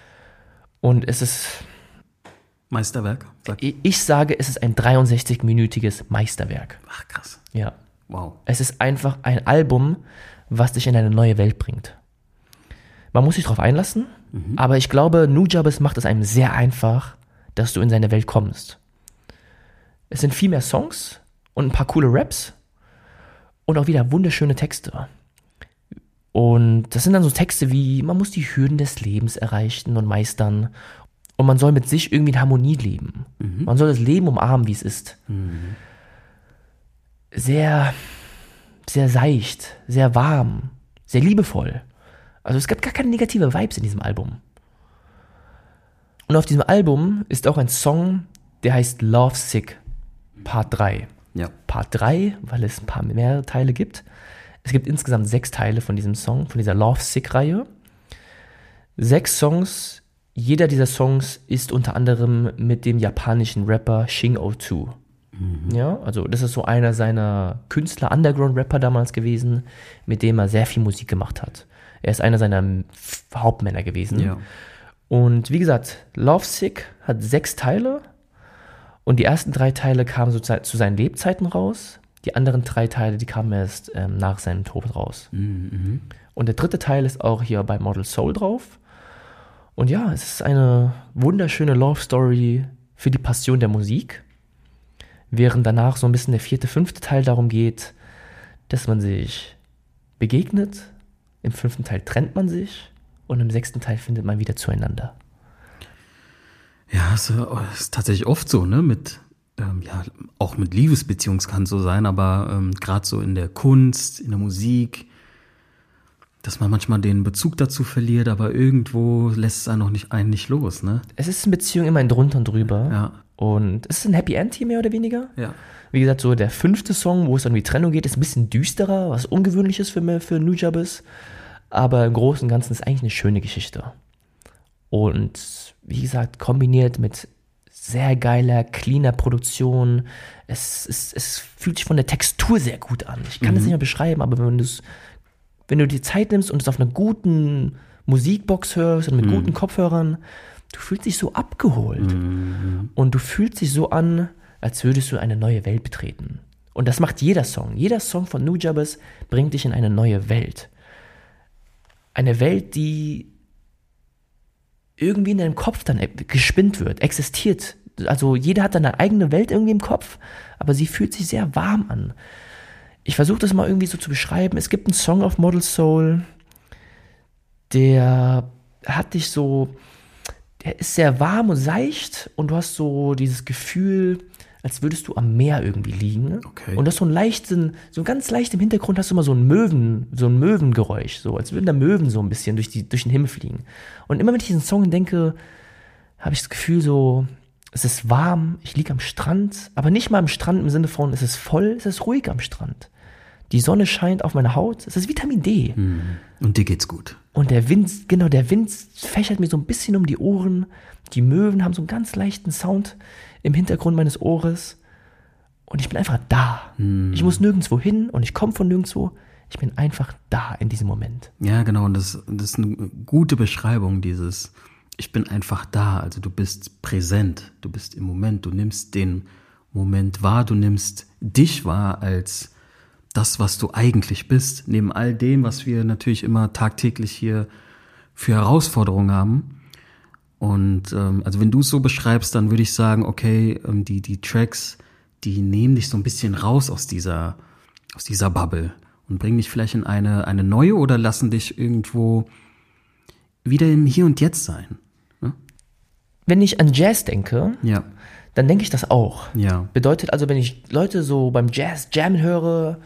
Und es ist, Meisterwerk. Sag. ich sage, es ist ein dreiundsechzig-minütiges Meisterwerk. Ach, krass. Ja. Wow. Es ist einfach ein Album, was dich in eine neue Welt bringt. Man muss sich darauf einlassen, aber ich glaube, Nujabes macht es einem sehr einfach, dass du in seine Welt kommst. Es sind viel mehr Songs und ein paar coole Raps und auch wieder wunderschöne Texte. Und das sind dann so Texte wie, man muss die Hürden des Lebens erreichen und meistern und man soll mit sich irgendwie in Harmonie leben. Man soll das Leben umarmen, wie es ist. Sehr, sehr seicht, sehr warm, sehr liebevoll. Also es gibt gar keine negative Vibes in diesem Album. Und auf diesem Album ist auch ein Song, der heißt Love Sick, Part drei. Ja. Part drei, weil es ein paar mehr Teile gibt. Es gibt insgesamt sechs Teile von diesem Song, von dieser Love Sick-Reihe. Sechs Songs, jeder dieser Songs ist unter anderem mit dem japanischen Rapper Shin O zwei. Ja, also das ist so einer seiner Künstler, Underground-Rapper damals gewesen, mit dem er sehr viel Musik gemacht hat. Er ist einer seiner Hauptmänner gewesen. Ja. Und wie gesagt, Love Sick hat sechs Teile und die ersten drei Teile kamen so zu, zu seinen Lebzeiten raus. Die anderen drei Teile, die kamen erst ähm, nach seinem Tod raus. Mhm. Und der dritte Teil ist auch hier bei Model Soul drauf. Und ja, es ist eine wunderschöne Love Story für die Passion der Musik, während danach so ein bisschen der vierte, fünfte Teil darum geht, dass man sich begegnet, im fünften Teil trennt man sich und im sechsten Teil findet man wieder zueinander. Ja, es ist tatsächlich oft so, ne, mit, ähm, ja, auch mit Liebesbeziehungen kann es so sein, aber ähm, gerade so in der Kunst, in der Musik, dass man manchmal den Bezug dazu verliert, aber irgendwo lässt es einen noch nicht, einen nicht los, ne? Es ist in Beziehungen immer ein Drunter und Drüber. Ja. Und es ist ein Happy End hier mehr oder weniger. Ja. Wie gesagt, so der fünfte Song, wo es dann um die Trennung geht, ist ein bisschen düsterer, was Ungewöhnliches für, für Nujabes. Aber im Großen und Ganzen ist eigentlich eine schöne Geschichte. Und wie gesagt, kombiniert mit sehr geiler, cleaner Produktion. Es, es, es fühlt sich von der Textur sehr gut an. Ich kann Mhm. das nicht mehr beschreiben, aber wenn du es wenn du dir Zeit nimmst und es auf einer guten Musikbox hörst und mit Mhm. guten Kopfhörern, du fühlst dich so abgeholt. Mhm. Und du fühlst dich so an, als würdest du eine neue Welt betreten. Und das macht jeder Song. Jeder Song von Nujabes bringt dich in eine neue Welt. Eine Welt, die irgendwie in deinem Kopf dann gespinnt wird, existiert. Also jeder hat seine eigene Welt irgendwie im Kopf, aber sie fühlt sich sehr warm an. Ich versuche das mal irgendwie so zu beschreiben. Es gibt einen Song auf Model Soul, der hat dich so, der ist sehr warm und seicht und du hast so dieses Gefühl, als würdest du am Meer irgendwie liegen. Okay. Und das so ein leichten, so ganz leicht im Hintergrund hast du immer so ein Möwen, so ein Möwengeräusch, so als würden da Möwen so ein bisschen durch die, durch den Himmel fliegen. Und immer wenn ich diesen Song denke, habe ich das Gefühl so, es ist warm, ich liege am Strand, aber nicht mal am Strand im Sinne von, es ist voll, es ist ruhig am Strand. Die Sonne scheint auf meine Haut, es ist Vitamin D. Mhm. Und dir geht's gut. Und der Wind, genau, der Wind fächert mir so ein bisschen um die Ohren. Die Möwen haben so einen ganz leichten Sound im Hintergrund meines Ohres. Und ich bin einfach da. Mhm. Ich muss nirgendwo hin und ich komme von nirgendwo. Ich bin einfach da in diesem Moment. Ja, genau. Und das, das ist eine gute Beschreibung, dieses ich bin einfach da. Also du bist präsent, du bist im Moment, du nimmst den Moment wahr, du nimmst dich wahr als das, was du eigentlich bist, neben all dem, was wir natürlich immer tagtäglich hier für Herausforderungen haben. Und ähm, also wenn du es so beschreibst, dann würde ich sagen, okay, ähm, die die Tracks, die nehmen dich so ein bisschen raus aus dieser aus dieser Bubble und bringen dich vielleicht in eine eine neue oder lassen dich irgendwo wieder im Hier und Jetzt sein. Ne? Wenn ich an Jazz denke, Ja, dann denke ich das auch. ja, Bedeutet also, wenn ich Leute so beim Jazz jammen höre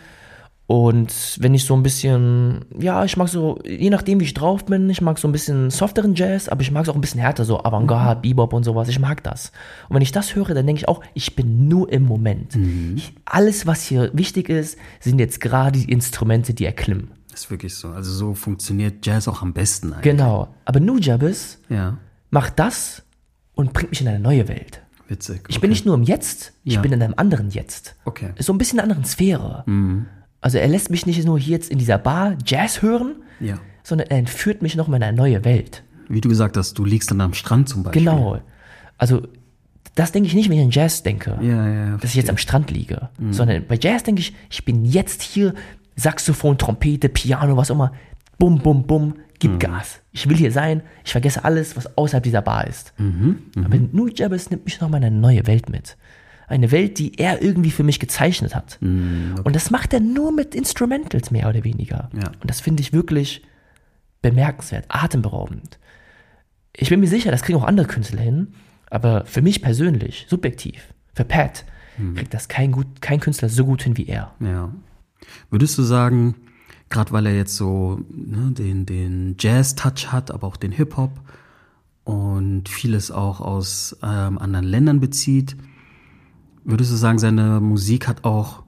und wenn ich so ein bisschen, ja, ich mag so, je nachdem wie ich drauf bin, ich mag so ein bisschen softeren Jazz, aber ich mag es auch ein bisschen härter, so Avantgarde, Bebop und sowas, ich mag das. Und wenn ich das höre, dann denke ich auch, ich bin nur im Moment. Ich, alles, was hier wichtig ist, sind jetzt gerade die Instrumente, die erklimmen. ist wirklich so. Also so funktioniert Jazz auch am besten eigentlich. Genau. Aber Nujabes Ja, macht das und bringt mich in eine neue Welt. witzig. Ich bin nicht nur im Jetzt, ich Ja. bin in einem anderen Jetzt. Okay. Ist so ein bisschen in einer anderen Sphäre. Mhm. Also er lässt mich nicht nur hier jetzt in dieser Bar Jazz hören, Ja. sondern er entführt mich nochmal in eine neue Welt. Wie du gesagt hast, du liegst dann am Strand zum Beispiel. Genau. Also das denke ich nicht, wenn ich an Jazz denke, Ja, ja, ja. dass ich jetzt am Strand liege. Sondern bei Jazz denke ich, ich bin jetzt hier, Saxophon, Trompete, Piano, was auch immer, bum, bum, bum, gib Gas. Ich will hier sein, ich vergesse alles, was außerhalb dieser Bar ist. Aber Nujabes nimmt mich nochmal in eine neue Welt mit. Eine Welt, die er irgendwie für mich gezeichnet hat. Mhm, okay. Und das macht er nur mit Instrumentals, mehr oder weniger. Ja. Und das finde ich wirklich bemerkenswert, atemberaubend. Ich bin mir sicher, das kriegen auch andere Künstler hin, aber für mich persönlich, subjektiv, für Pat, kriegt das kein, gut, kein Künstler so gut hin wie er. Ja. Würdest du sagen, gerade weil er jetzt so ne, den, den Jazz-Touch hat, aber auch den Hip-Hop und vieles auch aus ähm, anderen Ländern bezieht, würdest du sagen, seine Musik hat auch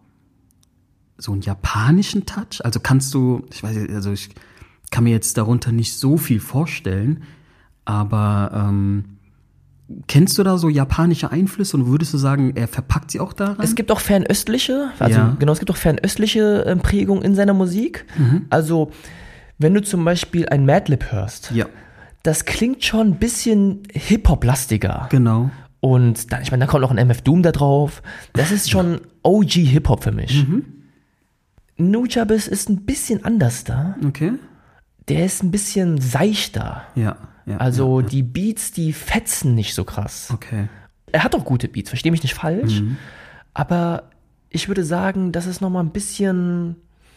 so einen japanischen Touch? Also kannst du, ich weiß, also ich kann mir jetzt darunter nicht so viel vorstellen, aber ähm, kennst du da so japanische Einflüsse und würdest du sagen, er verpackt sie auch daran? Es gibt auch fernöstliche, also Ja. genau, es gibt auch fernöstliche äh, Prägungen in seiner Musik. Also, wenn du zum Beispiel ein Madlib hörst, Ja, das klingt schon ein bisschen Hip-Hop-lastiger. genau. Und dann, ich meine, da kommt noch ein M F Doom da drauf. Das ist schon O G Hip-Hop für mich. Nujabes ist ein bisschen anders da. Okay. Der ist ein bisschen seichter. Ja, ja. Also ja, ja. die Beats, die fetzen nicht so krass. Okay. er hat auch gute Beats, verstehe mich nicht falsch. Mhm. Aber ich würde sagen, das ist nochmal ein bisschen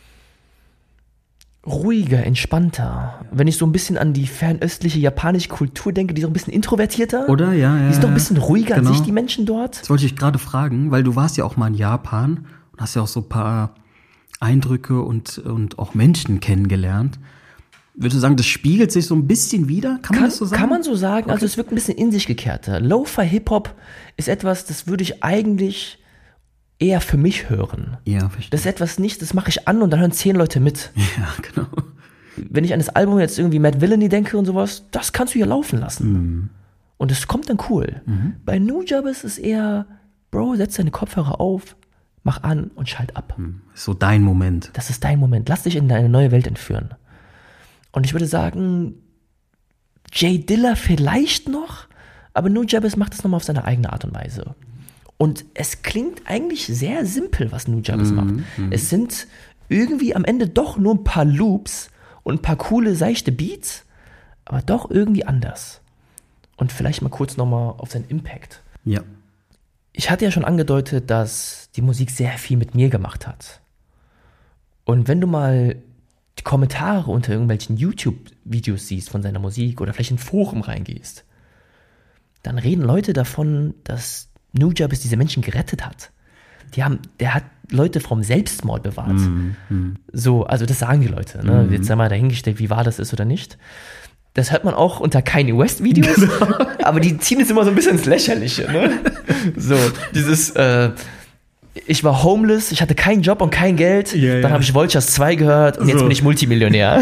ruhiger, entspannter. Ja. Wenn ich so ein bisschen an die fernöstliche japanische Kultur denke, die ist so ein bisschen introvertierter. Oder? Ja, ja. Die sind doch ein bisschen ruhiger genau. an sich, die Menschen dort. Das wollte ich gerade fragen, weil du warst ja auch mal in Japan und hast ja auch so ein paar Eindrücke und, und auch Menschen kennengelernt. Würdest du sagen, das spiegelt sich so ein bisschen wider? Kann, kann man das so sagen? Kann man so sagen. Okay. Also es wirkt ein bisschen in sich gekehrter. Lo-Fi-Hip-Hop ist etwas, das würde ich eigentlich eher für mich hören. Ja, verstehe. Das ist etwas nicht, das mache ich an und dann hören zehn Leute mit. Ja, genau. Wenn ich an das Album jetzt irgendwie Mad Villainy denke und sowas, das kannst du hier laufen lassen. Mhm. Und es kommt dann cool. Mhm. Bei Nujabes ist es eher, Bro, setz deine Kopfhörer auf, mach an und schalt ab. Mhm. So dein Moment. Das ist dein Moment. Lass dich in deine neue Welt entführen. Und ich würde sagen, Jay Dilla vielleicht noch, aber Nujabes macht es nochmal auf seine eigene Art und Weise. Und es klingt eigentlich sehr simpel, was Nujabes mhm, macht. Mhm. Es sind irgendwie am Ende doch nur ein paar Loops und ein paar coole, seichte Beats, aber doch irgendwie anders. Und vielleicht mal kurz nochmal auf seinen Impact. Ja. Ich hatte ja schon angedeutet, dass die Musik sehr viel mit mir gemacht hat. Und wenn du mal die Kommentare unter irgendwelchen YouTube-Videos siehst von seiner Musik oder vielleicht in Foren reingehst, dann reden Leute davon, dass Nujabes diese Menschen gerettet hat. Die haben, der hat Leute vom Selbstmord bewahrt. Mm, mm. So, also das sagen die Leute. Ne? Mm. Jetzt sei mal dahingestellt, wie wahr das ist oder nicht. Das hört man auch unter Kanye West Videos, genau. Aber die ziehen es immer so ein bisschen ins Lächerliche. Ne? So, dieses, äh, ich war homeless, ich hatte keinen Job und kein Geld, ja, dann ja. habe ich Vultures zwei gehört und so. Jetzt bin ich Multimillionär.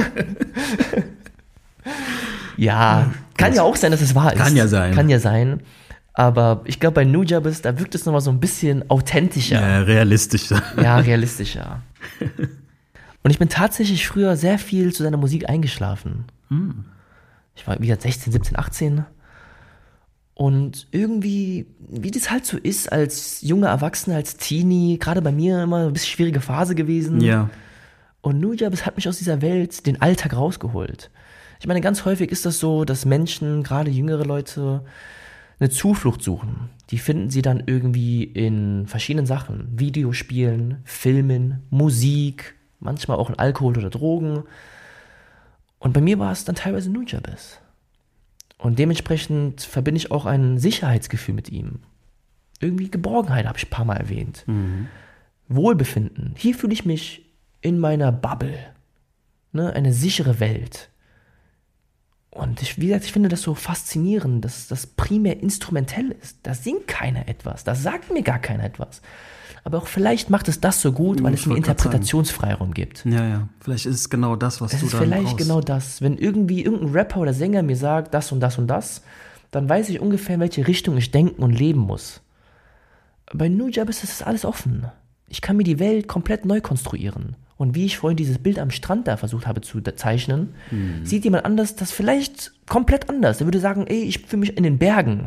Ja, kann ja auch sein, dass es wahr ist. Kann ja sein. Kann ja sein. Aber ich glaube, bei Nujabes, da wirkt es nochmal so ein bisschen authentischer. Ja, realistischer. Ja, realistischer. Und ich bin tatsächlich früher sehr viel zu seiner Musik eingeschlafen. Hm. Ich war, wie gesagt, sechzehn, siebzehn, achtzehn. Und irgendwie, wie das halt so ist, als junger Erwachsener, als Teenie, gerade bei mir immer ein bisschen schwierige Phase gewesen. Ja. Und Nujabes hat mich aus dieser Welt, den Alltag rausgeholt. Ich meine, ganz häufig ist das so, dass Menschen, gerade jüngere Leute, eine Zuflucht suchen. Die finden sie dann irgendwie in verschiedenen Sachen. Videospielen, Filmen, Musik, manchmal auch in Alkohol oder Drogen. Und bei mir war es dann teilweise Nujabes. Und dementsprechend verbinde ich auch ein Sicherheitsgefühl mit ihm. Irgendwie Geborgenheit habe ich ein paar Mal erwähnt. Mhm. Wohlbefinden. Hier fühle ich mich in meiner Bubble. Ne? Eine sichere Welt. Und ich, wie gesagt, ich finde das so faszinierend, dass das primär instrumentell ist. Da singt keiner etwas, da sagt mir gar keiner etwas. Aber auch vielleicht macht es das so gut, weil ich es mir Interpretationsfreiraum gibt. Ja, ja. Vielleicht ist es genau das, was es du ist dann vielleicht brauchst. genau das. Wenn irgendwie irgendein Rapper oder Sänger mir sagt, das und das und das, dann weiß ich ungefähr, in welche Richtung ich denken und leben muss. Bei Nujabes ist das alles offen. Ich kann mir die Welt komplett neu konstruieren. Und wie ich vorhin dieses Bild am Strand da versucht habe zu zeichnen, mhm. sieht jemand anders das vielleicht komplett anders. Der würde sagen, ey, ich fühle mich in den Bergen.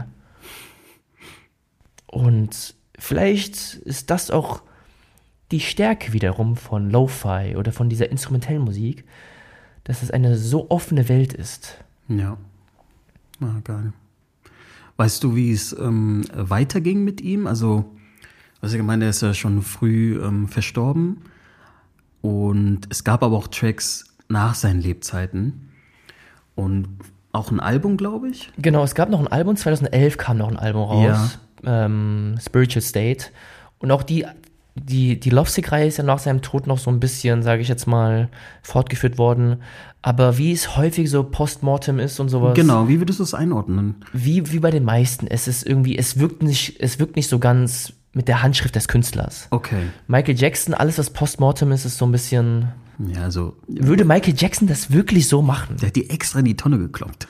Und vielleicht ist das auch die Stärke wiederum von Lo-Fi oder von dieser instrumentellen Musik, dass es eine so offene Welt ist. Ja. Ah, geil. Weißt du, wie es ähm, weiterging mit ihm? Also, was ich meine, er ist ja schon früh ähm, verstorben. Und es gab aber auch Tracks nach seinen Lebzeiten. Und auch ein Album, glaube ich. Genau, es gab noch ein Album. zweitausendelf kam noch ein Album raus. Ja. Ähm, Spiritual State. Und auch die, die, die Lovesick-Reihe ist ja nach seinem Tod noch so ein bisschen, sage ich jetzt mal, fortgeführt worden. Aber wie es häufig so Postmortem ist und sowas. Genau, wie würdest du es einordnen? Wie, wie bei den meisten. Es ist irgendwie, es wirkt nicht, es wirkt nicht so ganz mit der Handschrift des Künstlers. Okay. Michael Jackson, alles was Postmortem ist, ist so ein bisschen... Ja, also... Würde Michael Jackson das wirklich so machen? Der hat die extra in die Tonne gekloppt.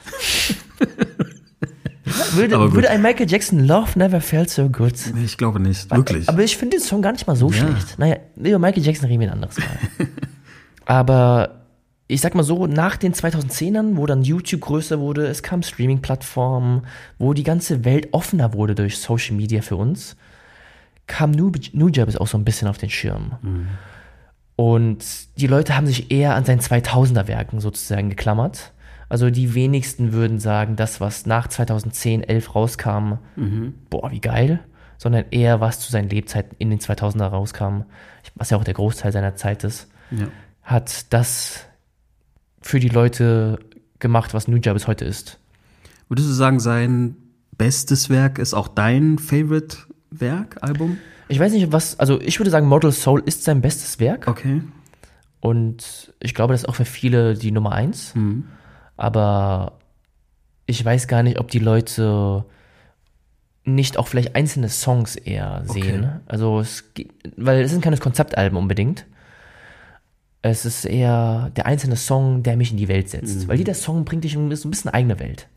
würde, würde ein Michael Jackson Love Never Felt So Good? Ich glaube nicht, wirklich. Aber ich finde den Song gar nicht mal so ja. schlecht. Naja, über Michael Jackson reden wir ein anderes Mal. Aber ich sag mal so, nach den zweitausendzehnern, wo dann YouTube größer wurde, es kam Streaming-Plattformen, wo die ganze Welt offener wurde durch Social Media für uns, kam Nujabes auch so ein bisschen auf den Schirm. Mhm. Und die Leute haben sich eher an seinen zweitausender Werken sozusagen geklammert, Also die wenigsten würden sagen, das, was nach zweitausendzehn, elf rauskam, Mhm. boah, wie geil, sondern eher, was zu seinen Lebzeiten in den zweitausender rauskam, was ja auch der Großteil seiner Zeit ist, Ja. hat das für die Leute gemacht, was Nuja bis heute ist. Würdest du sagen, sein bestes Werk ist auch dein Favorite-Werk, Album? Ich weiß nicht, was, also ich würde sagen, Mortal Soul ist sein bestes Werk Okay. und ich glaube, das ist auch für viele die Nummer eins, Mhm. aber ich weiß gar nicht, ob die Leute nicht auch vielleicht einzelne Songs eher sehen. Okay. Also es geht, weil es sind keine Konzeptalben unbedingt. Es ist eher der einzelne Song, der mich in die Welt setzt. Mhm. Weil jeder Song bringt dich in so ein bisschen eigene Welt.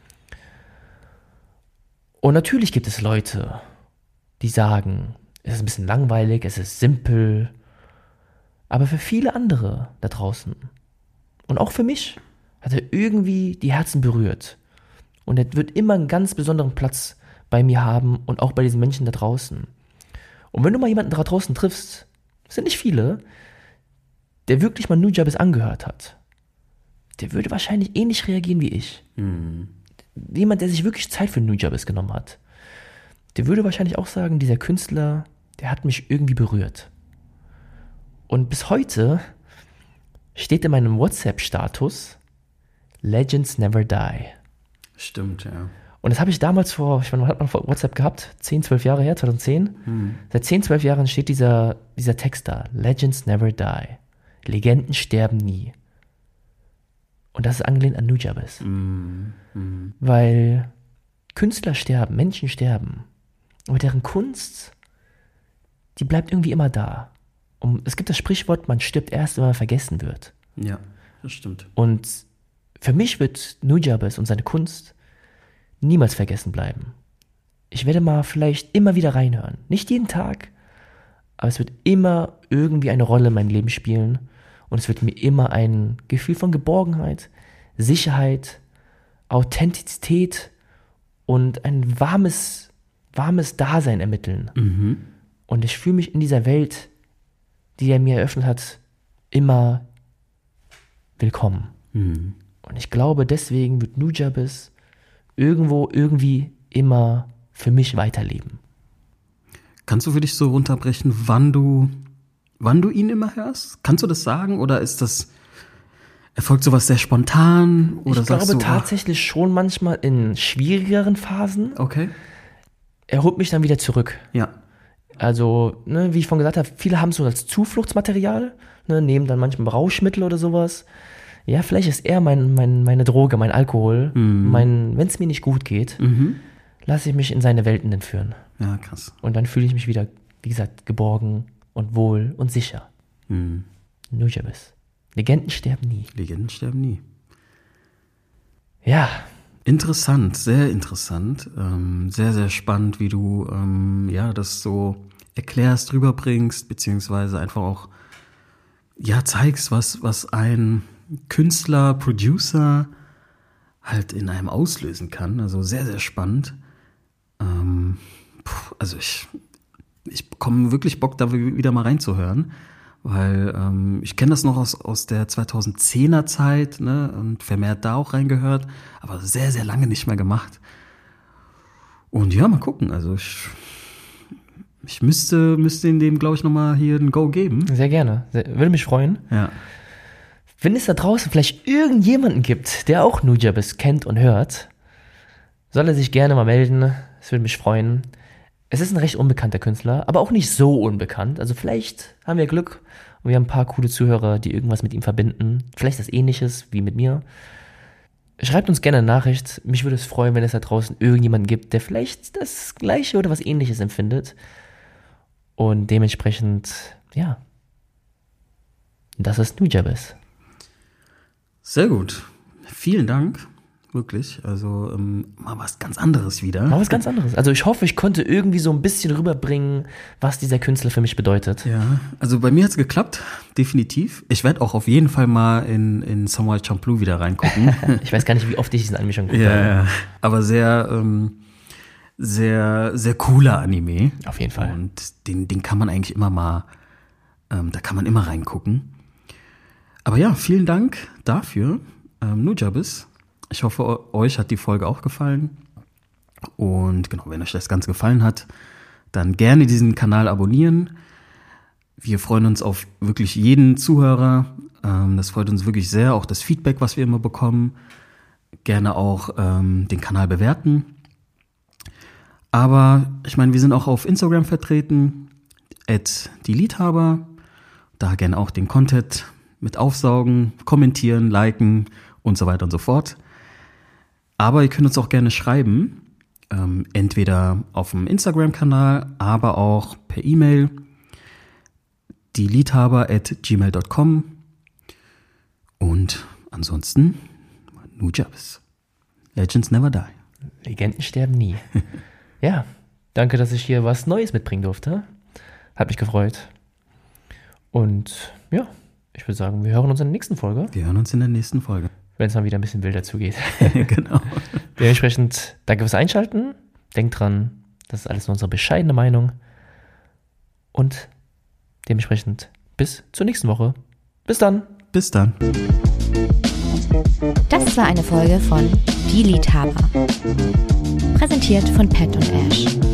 Und natürlich gibt es Leute, die sagen, es ist ein bisschen langweilig, es ist simpel. Aber für viele andere da draußen und auch für mich hat er irgendwie die Herzen berührt. Und er wird immer einen ganz besonderen Platz bei mir haben und auch bei diesen Menschen da draußen. Und wenn du mal jemanden da draußen triffst, das sind nicht viele, der wirklich mal Nujabes angehört hat, der würde wahrscheinlich ähnlich reagieren wie ich. Mhm. Jemand, der sich wirklich Zeit für Nujabes genommen hat, der würde wahrscheinlich auch sagen, dieser Künstler, der hat mich irgendwie berührt. Und bis heute steht in meinem WhatsApp-Status Legends Never Die. Stimmt, ja. Und das habe ich damals vor, ich meine, wann hat man vor WhatsApp gehabt? zehn, zwölf Jahre her, zweitausendzehn. Mhm. Seit zehn, zwölf Jahren steht dieser, dieser Text da. Legends never die. Legenden sterben nie. Und das ist angelehnt an Nujabes. Mhm. Mhm. Weil Künstler sterben, Menschen sterben. Aber deren Kunst, die bleibt irgendwie immer da. Und es gibt das Sprichwort, man stirbt erst, wenn man vergessen wird. Ja, das stimmt. Und für mich wird Nujabes und seine Kunst niemals vergessen bleiben. Ich werde mal vielleicht immer wieder reinhören. Nicht jeden Tag, aber es wird immer irgendwie eine Rolle in meinem Leben spielen. Und es wird mir immer ein Gefühl von Geborgenheit, Sicherheit, Authentizität und ein warmes, warmes Dasein ermitteln. Mhm. Und ich fühle mich in dieser Welt, die er mir eröffnet hat, immer willkommen. Mhm. Und ich glaube, deswegen wird Nujabes irgendwo, irgendwie immer für mich weiterleben. Kannst du für dich so runterbrechen, wann du, wann du ihn immer hörst? Kannst du das sagen oder ist das, erfolgt sowas sehr spontan? Oder Ich sagst glaube du, tatsächlich schon manchmal in schwierigeren Phasen. ach, okay, Er holt mich dann wieder zurück. ja, Also, ne, wie ich vorhin gesagt habe, viele haben es so als Zufluchtsmaterial, ne, nehmen dann manchmal Rauschmittel oder sowas. Ja, vielleicht ist er mein, mein, meine Droge, mein Alkohol. Mhm. Mein, wenn es mir nicht gut geht, mhm. lasse ich mich in seine Welten entführen. Ja, krass. Und dann fühle ich mich wieder, wie gesagt, geborgen und wohl und sicher. Mhm. Nujabes. Legenden sterben nie. Legenden sterben nie. Ja, Interessant, sehr interessant. Ähm, sehr, sehr spannend, wie du ähm, ja das so erklärst, rüberbringst, beziehungsweise einfach auch ja zeigst, was, was ein Künstler, Producer halt in einem auslösen kann. Also sehr, sehr spannend. Ähm, puh, also ich, ich bekomme wirklich Bock, da wieder mal reinzuhören. Weil ähm, ich kenne das noch aus, aus der zweitausendzehner Zeit, ne, und vermehrt da auch reingehört, aber sehr, sehr lange nicht mehr gemacht. Und ja, mal gucken, also ich, ich müsste, müsste in dem, glaube ich, nochmal hier ein Go geben. sehr gerne. Sehr, würde mich freuen. Ja. Wenn es da draußen vielleicht irgendjemanden gibt, der auch Nujabes kennt und hört, soll er sich gerne mal melden. Es würde mich freuen. Es ist ein recht unbekannter Künstler, aber auch nicht so unbekannt. Also vielleicht haben wir Glück und wir haben ein paar coole Zuhörer, die irgendwas mit ihm verbinden. Vielleicht das Ähnliches wie mit mir. Schreibt uns gerne eine Nachricht. Mich würde es freuen, wenn es da draußen irgendjemanden gibt, der vielleicht das Gleiche oder was Ähnliches empfindet. Und dementsprechend, ja, das ist Nujabes. Sehr gut. Vielen Dank. Wirklich. Also ähm, mal was ganz anderes wieder. Mal was ganz anderes. Also ich hoffe, ich konnte irgendwie so ein bisschen rüberbringen, was dieser Künstler für mich bedeutet. Ja, also bei mir hat's geklappt, definitiv. Ich werde auch auf jeden Fall mal in, in Samuel Champloo wieder reingucken. Ich weiß gar nicht, wie oft ich diesen Anime schon geguckt Ja, habe. ja. Aber sehr, ähm, sehr, sehr cooler Anime. Auf jeden Fall. Und den, den kann man eigentlich immer mal, ähm, da kann man immer reingucken. Aber ja, vielen Dank dafür. ähm, Nujabes. Ich hoffe, euch hat die Folge auch gefallen. Und genau, wenn euch das Ganze gefallen hat, dann gerne diesen Kanal abonnieren. Wir freuen uns auf wirklich jeden Zuhörer. Ähm, das freut uns wirklich sehr, auch das Feedback, was wir immer bekommen. Gerne auch ähm, den Kanal bewerten. Aber ich meine, wir sind auch auf Instagram vertreten, at die Liedhaber. Da gerne auch den Content mit aufsaugen, kommentieren, liken und so weiter und so fort. Aber ihr könnt uns auch gerne schreiben, ähm, entweder auf dem Instagram-Kanal, aber auch per E-Mail, die Liedhaber at gmail dot com. Und ansonsten, Nujabes. Legends never die. Legenden sterben nie. Ja, danke, dass ich hier was Neues mitbringen durfte. Hat mich gefreut. Und ja, ich würde sagen, wir hören uns in der nächsten Folge. Wir hören uns in der nächsten Folge. Wenn es mal wieder ein bisschen wilder zugeht. Genau. Dementsprechend danke fürs Einschalten. Denkt dran, das ist alles nur unsere bescheidene Meinung. Und dementsprechend bis zur nächsten Woche. Bis dann. Bis dann. Das war eine Folge von Die Liedhaber. Präsentiert von Pat und Ash.